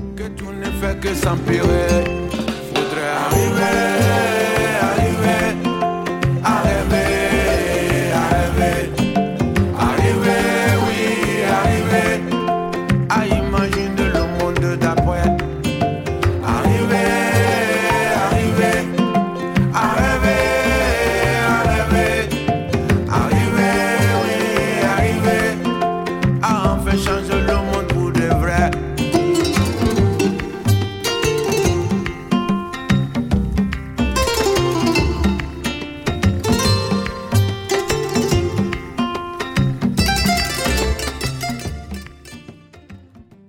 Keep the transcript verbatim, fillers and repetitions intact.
Que tout ne fait que s'empirer. Faudrait arriver